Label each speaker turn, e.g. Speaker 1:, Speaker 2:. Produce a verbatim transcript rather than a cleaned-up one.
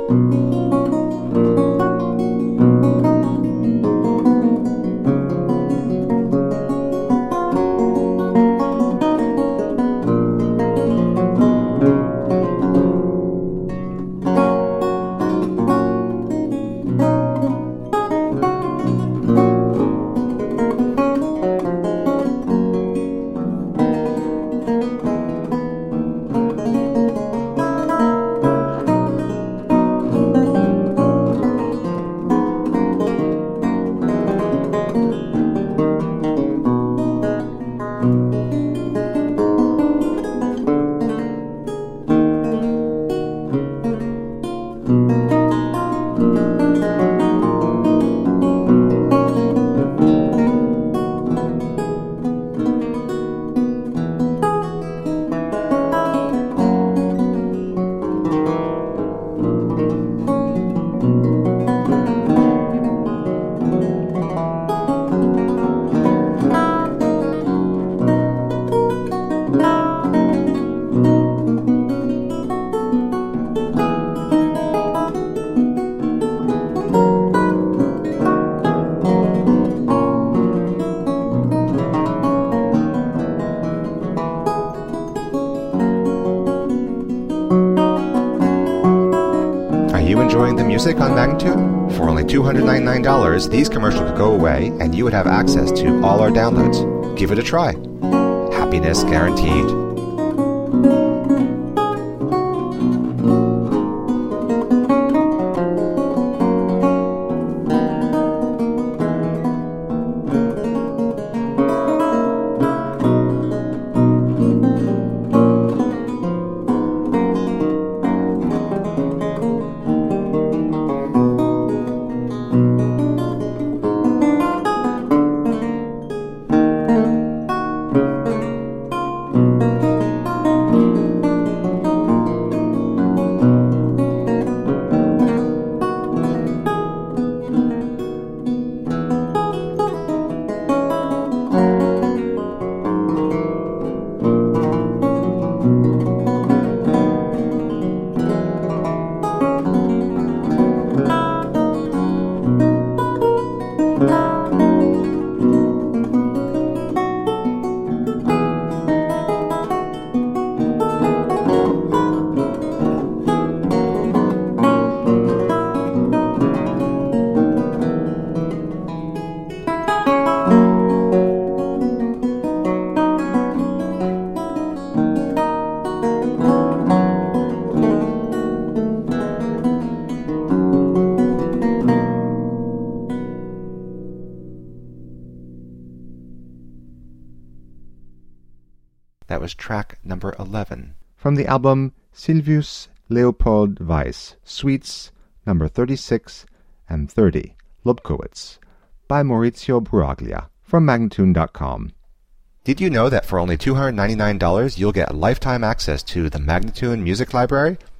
Speaker 1: Music on Magnatune? For only two hundred ninety-nine dollars, these commercials could go away and you would have access to all our downloads. Give it a try. Happiness guaranteed. That was track number eleven from the album Silvius Leopold Weiss, Suites number thirty-six and thirty, Lobkowitz, by Maurizio Brugaglia from Magnatune dot com. Did you know that for only two hundred ninety-nine dollars you'll get lifetime access to the Magnatune Music Library?